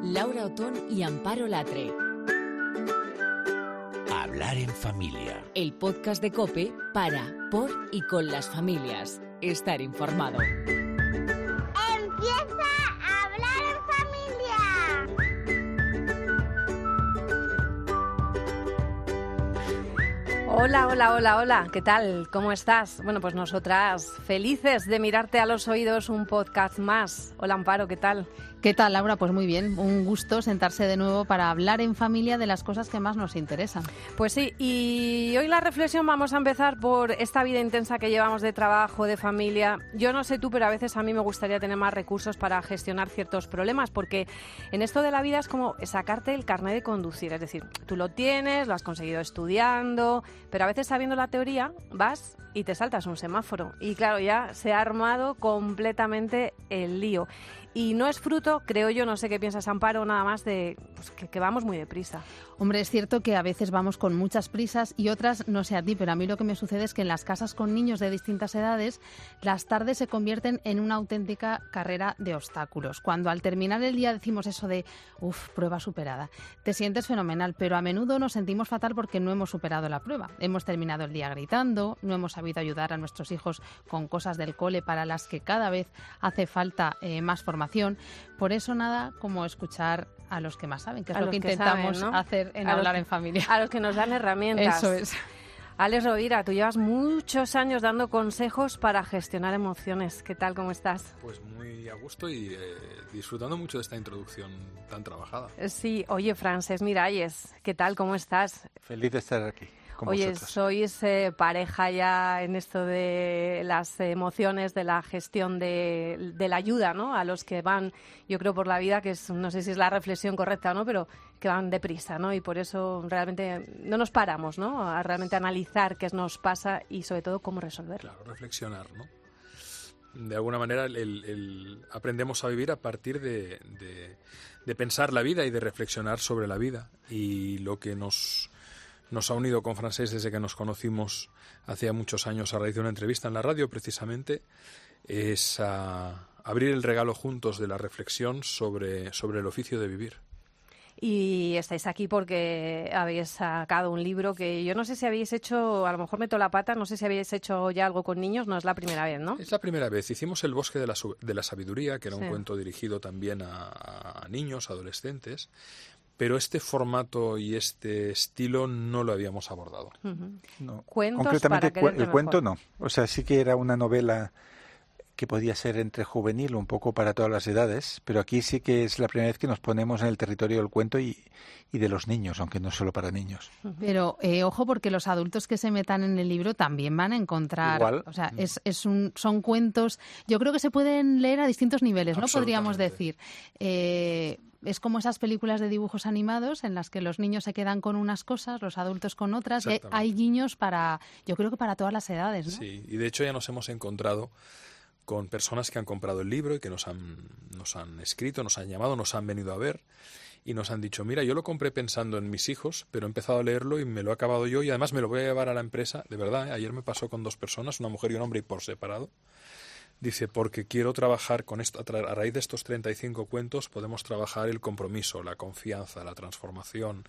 Laura Otón y Amparo Latre. Hablar en familia. El podcast de COPE para, por y con las familias. Estar informado. ¡Empieza a hablar en familia! Hola, ¿qué tal? ¿Cómo estás? Bueno, pues nosotras felices de mirarte a los oídos un podcast más. Hola, Amparo, ¿qué tal? ¿Qué tal, Laura? Pues muy bien, un gusto sentarse de nuevo para hablar en familia de las cosas que más nos interesan. Pues sí, y hoy la reflexión vamos a empezar por esta vida intensa que llevamos de trabajo, de familia. Yo no sé tú, pero a veces a mí me gustaría tener más recursos para gestionar ciertos problemas, porque en esto de la vida es como sacarte el carnet de conducir, es decir, tú lo tienes, lo has conseguido estudiando, pero a veces sabiendo la teoría vas y te saltas un semáforo. Y claro, ya se ha armado completamente el lío. Y no es fruto, creo yo, no sé qué piensas, Amparo, nada más de pues, que vamos muy deprisa. Hombre, es cierto que a veces vamos con muchas prisas y otras, no sé a ti, pero a mí lo que me sucede es que en las casas con niños de distintas edades, las tardes se convierten en una auténtica carrera de obstáculos. Cuando al terminar el día decimos eso de, prueba superada, te sientes fenomenal, pero a menudo nos sentimos fatal porque no hemos superado la prueba. Hemos terminado el día gritando, no hemos sabido ayudar a nuestros hijos con cosas del cole para las que cada vez hace falta más formación. Por eso nada como escuchar a los que más saben, que es lo que intentamos saben, ¿no? hacer en Hablar en Familia. A los que nos dan herramientas. Eso es. Alex Rovira, tú llevas muchos años dando consejos para gestionar emociones. ¿Qué tal? ¿Cómo estás? Pues muy a gusto y disfrutando mucho de esta introducción tan trabajada. Sí, oye, Francesc Miralles, ¿qué tal? ¿Cómo estás? Feliz de estar aquí. Oye, sois pareja ya en esto de las emociones, de la gestión de la ayuda, ¿no? A los que van, yo creo, por la vida, que es, no sé si es la reflexión correcta o no, pero que van deprisa, ¿no? Y por eso realmente no nos paramos, ¿no? A realmente analizar qué nos pasa y sobre todo cómo resolverlo. Claro, reflexionar, ¿no? De alguna manera aprendemos a vivir a partir de pensar la vida y de reflexionar sobre la vida. Y lo que nos ha unido con Francesc desde que nos conocimos hacía muchos años a raíz de una entrevista en la radio, precisamente, es abrir el regalo juntos de la reflexión sobre el oficio de vivir. Y estáis aquí porque habéis sacado un libro que yo no sé si habéis hecho, a lo mejor meto la pata, no sé si habéis hecho ya algo con niños, no es la primera vez, ¿no? Es la primera vez. Hicimos El bosque de la sabiduría, que era un cuento dirigido también a niños, adolescentes. Pero este formato y este estilo no lo habíamos abordado. No. ¿Cuentos? Concretamente para el cuento no. O sea, sí que era una novela que podía ser entre juvenil, un poco para todas las edades, pero aquí sí que es la primera vez que nos ponemos en el territorio del cuento y de los niños, aunque no es solo para niños. Pero ojo, porque los adultos que se metan en el libro también van a encontrar... Igual. O sea, son cuentos... Yo creo que se pueden leer a distintos niveles, ¿no? Podríamos decir. Es como esas películas de dibujos animados en las que los niños se quedan con unas cosas, los adultos con otras. Y hay guiños yo creo que para todas las edades, ¿no? Sí, y de hecho ya nos hemos encontrado con personas que han comprado el libro y que nos han escrito, nos han llamado, nos han venido a ver y nos han dicho, mira, yo lo compré pensando en mis hijos, pero he empezado a leerlo y me lo he acabado yo y además me lo voy a llevar a la empresa. De verdad, ayer me pasó con 2 personas, una mujer y un hombre, y por separado. Dice, porque quiero trabajar con esto, a raíz de estos 35 cuentos podemos trabajar el compromiso, la confianza, la transformación,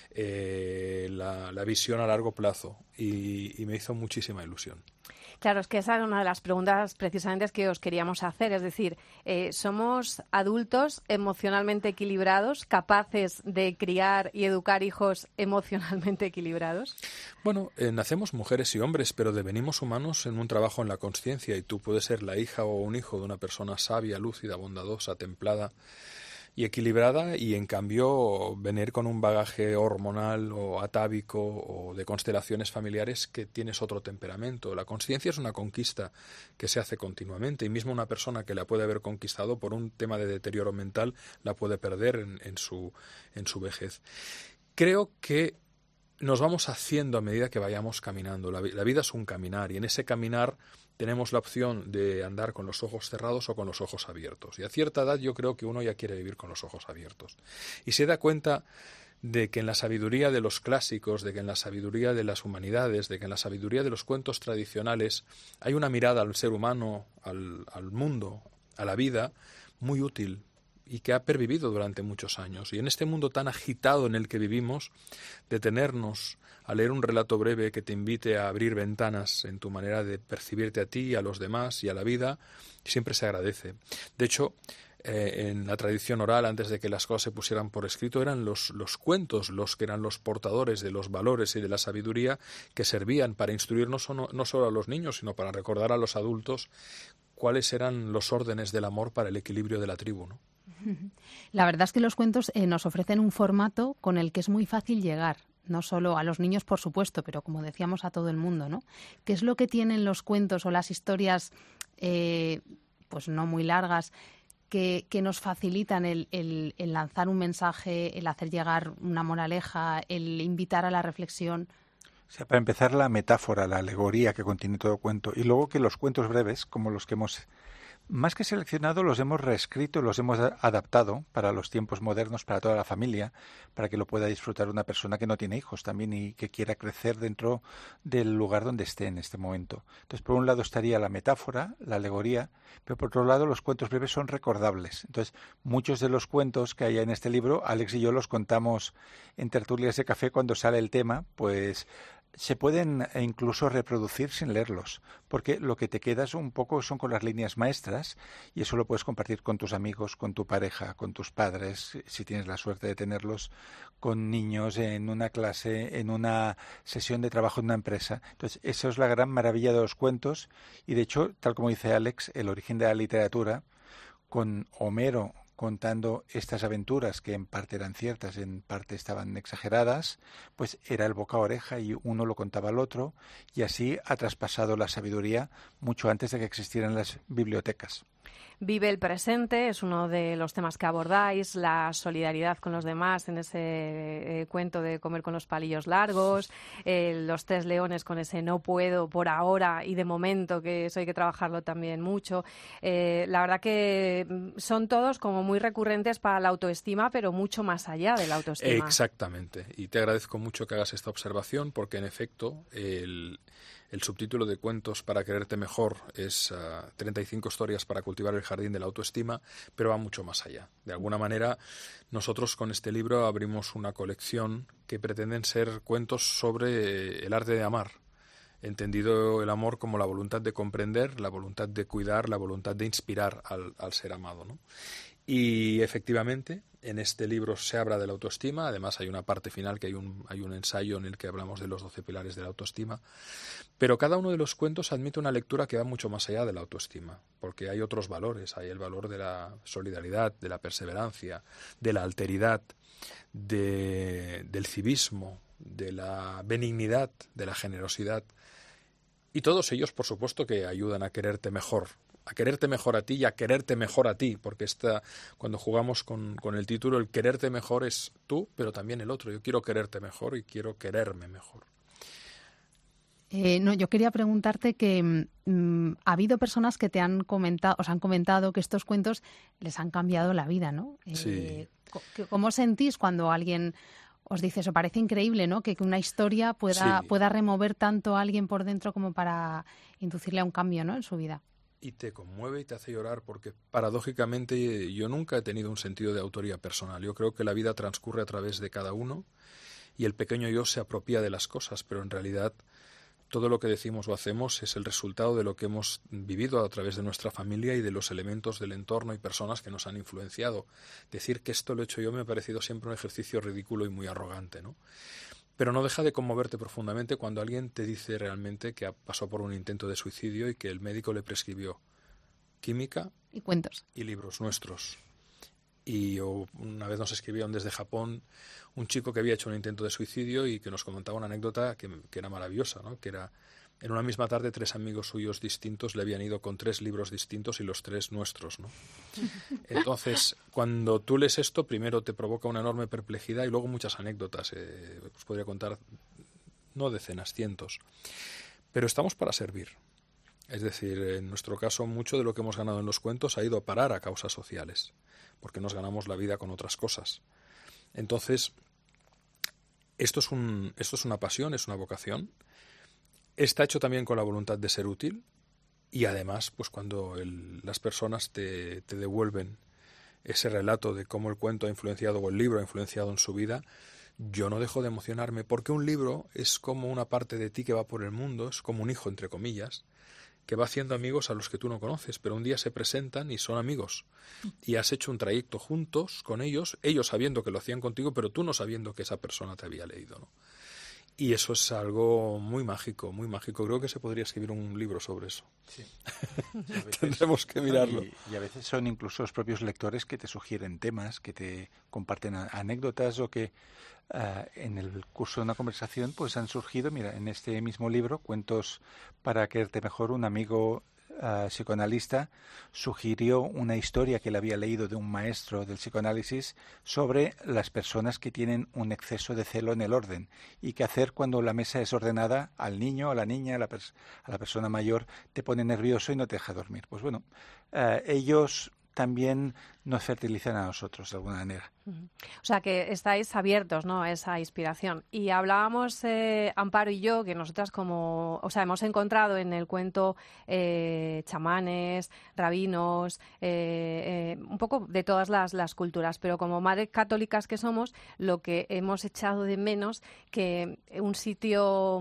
la visión a largo plazo y me hizo muchísima ilusión. Claro, es que esa era una de las preguntas precisamente que os queríamos hacer. Es decir, ¿somos adultos emocionalmente equilibrados, capaces de criar y educar hijos emocionalmente equilibrados? Bueno, nacemos mujeres y hombres, pero devenimos humanos en un trabajo en la consciencia y tú puedes ser la hija o un hijo de una persona sabia, lúcida, bondadosa, templada y equilibrada y en cambio venir con un bagaje hormonal o atávico o de constelaciones familiares que tienes otro temperamento. La consciencia es una conquista que se hace continuamente y mismo una persona que la puede haber conquistado por un tema de deterioro mental la puede perder en su vejez. Creo que nos vamos haciendo a medida que vayamos caminando. La vida es un caminar y en ese caminar tenemos la opción de andar con los ojos cerrados o con los ojos abiertos. Y a cierta edad yo creo que uno ya quiere vivir con los ojos abiertos. Y se da cuenta de que en la sabiduría de los clásicos, de que en la sabiduría de las humanidades, de que en la sabiduría de los cuentos tradicionales hay una mirada al ser humano, al mundo, a la vida, muy útil, y que ha pervivido durante muchos años. Y en este mundo tan agitado en el que vivimos, detenernos a leer un relato breve que te invite a abrir ventanas en tu manera de percibirte a ti, a los demás y a la vida, siempre se agradece. De hecho, en la tradición oral, antes de que las cosas se pusieran por escrito, eran los cuentos los que eran los portadores de los valores y de la sabiduría que servían para instruirnos no solo a los niños, sino para recordar a los adultos cuáles eran los órdenes del amor para el equilibrio de la tribu, ¿no? La verdad es que los cuentos nos ofrecen un formato con el que es muy fácil llegar, no solo a los niños, por supuesto, pero como decíamos, a todo el mundo, ¿no? ¿Qué es lo que tienen los cuentos o las historias, pues no muy largas, que nos facilitan el lanzar un mensaje, el hacer llegar una moraleja, el invitar a la reflexión? O sea, para empezar, la metáfora, la alegoría que contiene todo cuento, y luego que los cuentos breves, como los que hemos más que seleccionado, los hemos reescrito, los hemos adaptado para los tiempos modernos, para toda la familia, para que lo pueda disfrutar una persona que no tiene hijos también y que quiera crecer dentro del lugar donde esté en este momento. Entonces, por un lado estaría la metáfora, la alegoría, pero por otro lado los cuentos breves son recordables. Entonces, muchos de los cuentos que hay en este libro, Alex y yo los contamos en tertulias de café cuando sale el tema, pues se pueden incluso reproducir sin leerlos, porque lo que te quedas un poco son con las líneas maestras y eso lo puedes compartir con tus amigos, con tu pareja, con tus padres, si tienes la suerte de tenerlos, con niños en una clase, en una sesión de trabajo en una empresa. Entonces, eso es la gran maravilla de los cuentos y, de hecho, tal como dice Alex, el origen de la literatura, con Homero contando estas aventuras que en parte eran ciertas, en parte estaban exageradas, pues era el boca a oreja y uno lo contaba al otro y así ha traspasado la sabiduría mucho antes de que existieran las bibliotecas. Vive el presente es uno de los temas que abordáis, la solidaridad con los demás en ese cuento de Comer con los palillos largos, los 3 leones con ese no puedo por ahora y de momento, que eso hay que trabajarlo también mucho. La verdad que son todos como muy recurrentes para la autoestima, pero mucho más allá de la autoestima. Exactamente, y te agradezco mucho que hagas esta observación porque en efecto el subtítulo de Cuentos para quererte mejor es 35 historias para cultivar el jardín de la autoestima, pero va mucho más allá. De alguna manera, nosotros con este libro abrimos una colección que pretenden ser cuentos sobre el arte de amar, entendido el amor como la voluntad de comprender, la voluntad de cuidar, la voluntad de inspirar al ser amado, ¿no? Y efectivamente, en este libro se habla de la autoestima, además hay una parte final que hay un ensayo en el que hablamos de los 12 pilares de la autoestima, pero cada uno de los cuentos admite una lectura que va mucho más allá de la autoestima, porque hay otros valores, hay el valor de la solidaridad, de la perseverancia, de la alteridad, del civismo, de la benignidad, de la generosidad, y todos ellos, por supuesto, que ayudan a quererte mejor a ti y a quererte mejor a ti, porque cuando jugamos con el título, el quererte mejor es tú, pero también el otro. Yo quiero quererte mejor y quiero quererme mejor. Yo quería preguntarte que ha habido personas que os han comentado que estos cuentos les han cambiado la vida, ¿no? Sí. ¿Cómo sentís cuando alguien os dice eso? Parece increíble, ¿no? Que una historia pueda remover tanto a alguien por dentro como para inducirle a un cambio, ¿no?, en su vida. Y te conmueve y te hace llorar porque paradójicamente yo nunca he tenido un sentido de autoría personal. Yo creo que la vida transcurre a través de cada uno y el pequeño yo se apropia de las cosas, pero en realidad todo lo que decimos o hacemos es el resultado de lo que hemos vivido a través de nuestra familia y de los elementos del entorno y personas que nos han influenciado. Decir que esto lo he hecho yo me ha parecido siempre un ejercicio ridículo y muy arrogante, ¿no? Pero no deja de conmoverte profundamente cuando alguien te dice realmente que pasó por un intento de suicidio y que el médico le prescribió química y cuentos y libros nuestros. Y una vez nos escribieron desde Japón un chico que había hecho un intento de suicidio y que nos comentaba una anécdota que era maravillosa, ¿no? Que era, en una misma tarde 3 amigos suyos distintos le habían ido con 3 libros distintos y los 3 nuestros, ¿no? Entonces, cuando tú lees esto, primero te provoca una enorme perplejidad y luego muchas anécdotas. Os podría contar, no decenas, cientos. Pero estamos para servir. Es decir, en nuestro caso, mucho de lo que hemos ganado en los cuentos ha ido a parar a causas sociales, porque nos ganamos la vida con otras cosas. Entonces, esto es una pasión, es una vocación. Está hecho también con la voluntad de ser útil y además, pues cuando las personas te devuelven ese relato de cómo el cuento ha influenciado o el libro ha influenciado en su vida, yo no dejo de emocionarme, porque un libro es como una parte de ti que va por el mundo, es como un hijo, entre comillas, que va haciendo amigos a los que tú no conoces, pero un día se presentan y son amigos. Y has hecho un trayecto juntos con ellos sabiendo que lo hacían contigo, pero tú no sabiendo que esa persona te había leído, ¿no? Y eso es algo muy mágico, muy mágico. Creo que se podría escribir un libro sobre eso. Sí. Tendremos que mirarlo. Y a veces son incluso los propios lectores que te sugieren temas, que te comparten anécdotas o que en el curso de una conversación pues han surgido, mira, en este mismo libro, Cuentos para quererte mejor, un amigo psicoanalista sugirió una historia que él había leído de un maestro del psicoanálisis sobre las personas que tienen un exceso de celo en el orden y qué hacer cuando la mesa es ordenada. Al niño, a la niña, a la persona mayor te pone nervioso y no te deja dormir. Pues bueno, ellos también nos fertilizan a nosotros de alguna manera. O sea, que estáis abiertos, ¿no?, a esa inspiración. Y hablábamos, Amparo y yo, que nosotras hemos encontrado en el cuento chamanes, rabinos, un poco de todas las culturas, pero como madres católicas que somos, lo que hemos echado de menos que un sitio,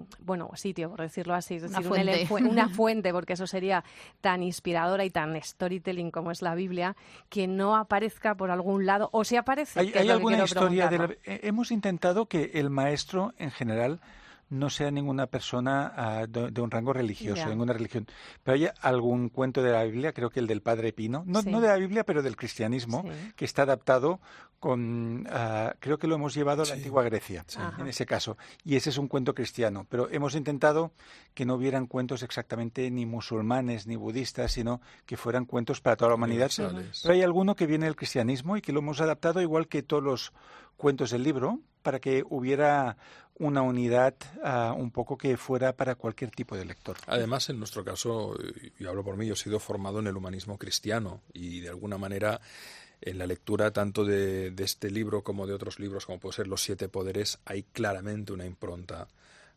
por decirlo así, es decir, una fuente, porque eso sería tan inspiradora y tan storytelling como es la Biblia, que no aparezca por algún lado, o si aparece. ¿Hay alguna historia hemos intentado que el maestro en general no sea ninguna persona de un rango religioso, ninguna religión. Pero hay algún cuento de la Biblia, creo que el del Padre Pino, no de la Biblia, pero del cristianismo, que está adaptado con, creo que lo hemos llevado a la antigua Grecia, en ese caso. Y ese es un cuento cristiano. Pero hemos intentado que no hubieran cuentos exactamente ni musulmanes ni budistas, sino que fueran cuentos para toda la humanidad. Pero hay alguno que viene del cristianismo y que lo hemos adaptado igual que todos los cuentos del libro, para que hubiera una unidad un poco que fuera para cualquier tipo de lector. Además, en nuestro caso, y hablo por mí, yo he sido formado en el humanismo cristiano y de alguna manera en la lectura tanto de este libro como de otros libros, como puede ser Los Siete Poderes, hay claramente una impronta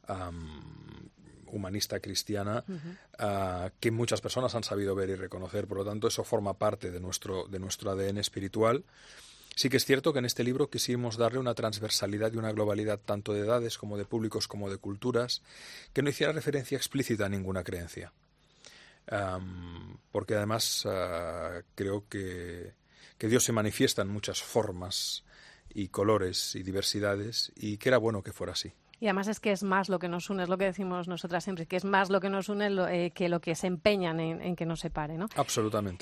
humanista cristiana que muchas personas han sabido ver y reconocer. Por lo tanto, eso forma parte de nuestro ADN espiritual. Sí que es cierto que en este libro quisimos darle una transversalidad y una globalidad tanto de edades como de públicos como de culturas, que no hiciera referencia explícita a ninguna creencia. Porque además creo que Dios se manifiesta en muchas formas y colores y diversidades, y que era bueno que fuera así. Y además es que es más lo que nos une, es lo que decimos nosotras siempre, que es más lo que nos une que lo que se empeñan en que nos separe, ¿no? Absolutamente.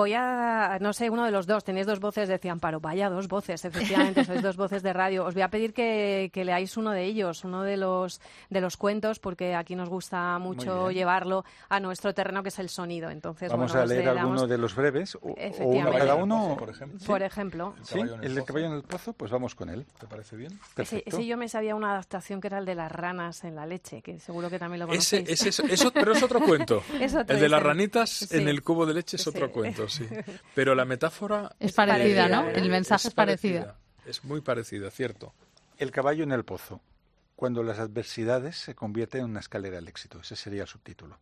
No sé, uno de los dos, tenéis dos voces, decía Amparo, vaya dos voces, efectivamente, sois dos voces de radio. Os voy a pedir que leáis uno de ellos, uno de los cuentos, porque aquí nos gusta mucho llevarlo a nuestro terreno, que es el sonido. Entonces, vamos a leer alguno de los breves, o uno cada uno. Por ejemplo. ¿Sí? ¿El de Caballo en el Pozo? Pues vamos con él. ¿Te parece bien? Perfecto. Ese yo me sabía una adaptación que era el de las ranas en la leche, que seguro que también lo conocéis. Pero es otro cuento. El de las ranitas en el cubo de leche es otro Sí. cuento, sí. Pero la metáfora es parecida, ¿no? El mensaje es parecido. Es muy parecida, cierto. El caballo en el pozo. Cuando las adversidades se convierten en una escalera al éxito. Ese sería el subtítulo.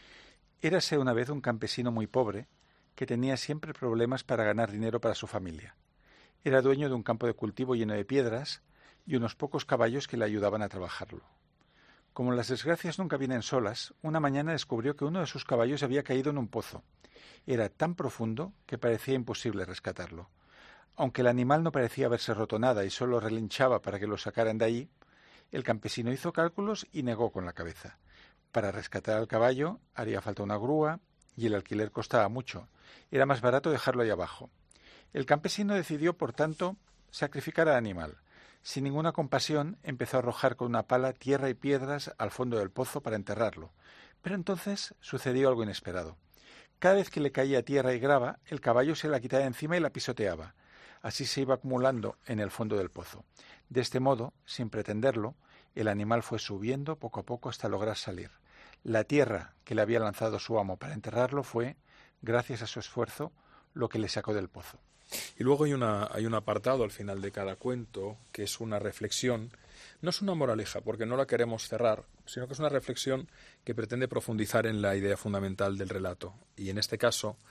Érase una vez un campesino muy pobre que tenía siempre problemas para ganar dinero para su familia. Era dueño de un campo de cultivo lleno de piedras y unos pocos caballos que le ayudaban a trabajarlo. Como las desgracias nunca vienen solas, una mañana descubrió que uno de sus caballos había caído en un pozo. Era tan profundo que parecía imposible rescatarlo. Aunque el animal no parecía haberse roto nada y solo relinchaba para que lo sacaran de allí, el campesino hizo cálculos y negó con la cabeza. Para rescatar al caballo haría falta una grúa y el alquiler costaba mucho. Era más barato dejarlo ahí abajo. El campesino decidió, por tanto, sacrificar al animal. Sin ninguna compasión, empezó a arrojar con una pala tierra y piedras al fondo del pozo para enterrarlo. Pero entonces sucedió algo inesperado. Cada vez que le caía tierra y grava, el caballo se la quitaba de encima y la pisoteaba. Así se iba acumulando en el fondo del pozo. De este modo, sin pretenderlo, el animal fue subiendo poco a poco hasta lograr salir. La tierra que le había lanzado su amo para enterrarlo fue, gracias a su esfuerzo, lo que le sacó del pozo. Y luego hay un apartado al final de cada cuento que es una reflexión. No es una moraleja, porque no la queremos cerrar, sino que es una reflexión que pretende profundizar en la idea fundamental del relato. Y en este caso,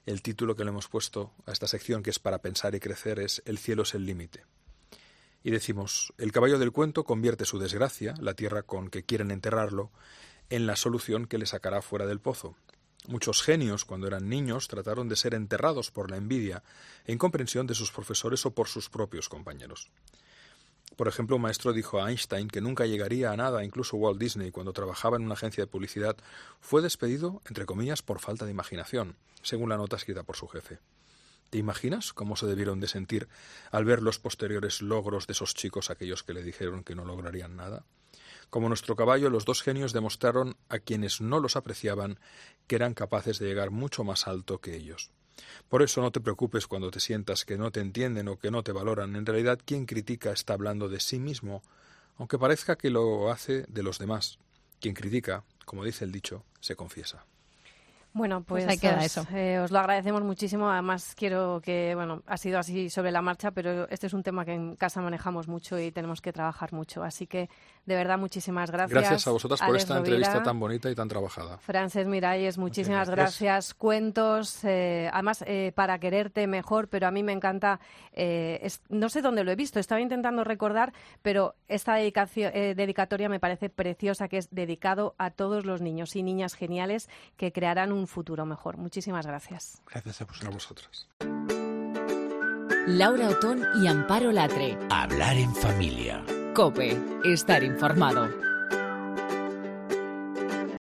El título que le hemos puesto a esta sección, que es para pensar y crecer, es El cielo es el límite. Y decimos, el caballo del cuento convierte su desgracia, la tierra con que quieren enterrarlo, en la solución que le sacará fuera del pozo. Muchos genios, cuando eran niños, trataron de ser enterrados por la envidia e incomprensión de sus profesores o por sus propios compañeros. Por ejemplo, un maestro dijo a Einstein que nunca llegaría a nada. Incluso Walt Disney, cuando trabajaba en una agencia de publicidad, fue despedido, entre comillas, por falta de imaginación, según la nota escrita por su jefe. ¿Te imaginas cómo se debieron de sentir al ver los posteriores logros de esos chicos, aquellos que le dijeron que no lograrían nada? Como nuestro caballo, los dos genios demostraron a quienes no los apreciaban que eran capaces de llegar mucho más alto que ellos. Por eso no te preocupes cuando te sientas que no te entienden o que no te valoran. En realidad, quien critica está hablando de sí mismo, aunque parezca que lo hace de los demás. Quien critica, como dice el dicho, se confiesa. Bueno, pues ahí queda eso. Os lo agradecemos muchísimo. Además, quiero que, ha sido así sobre la marcha, pero este es un tema que en casa manejamos mucho y tenemos que trabajar mucho. Así que, de verdad, muchísimas gracias. Gracias a vosotras por Alex esta Rovira, entrevista tan bonita y tan trabajada. Frances Miralles, muchísimas gracias. Cuentos, además, para quererte mejor, pero a mí me encanta, no sé dónde lo he visto, estaba intentando recordar, pero esta dedicatoria me parece preciosa, que es dedicado a todos los niños y niñas geniales que crearán un futuro mejor. Muchísimas gracias. Gracias a vosotras. Laura Otón y Amparo Latre. Hablar en familia. COPE. Estar informado.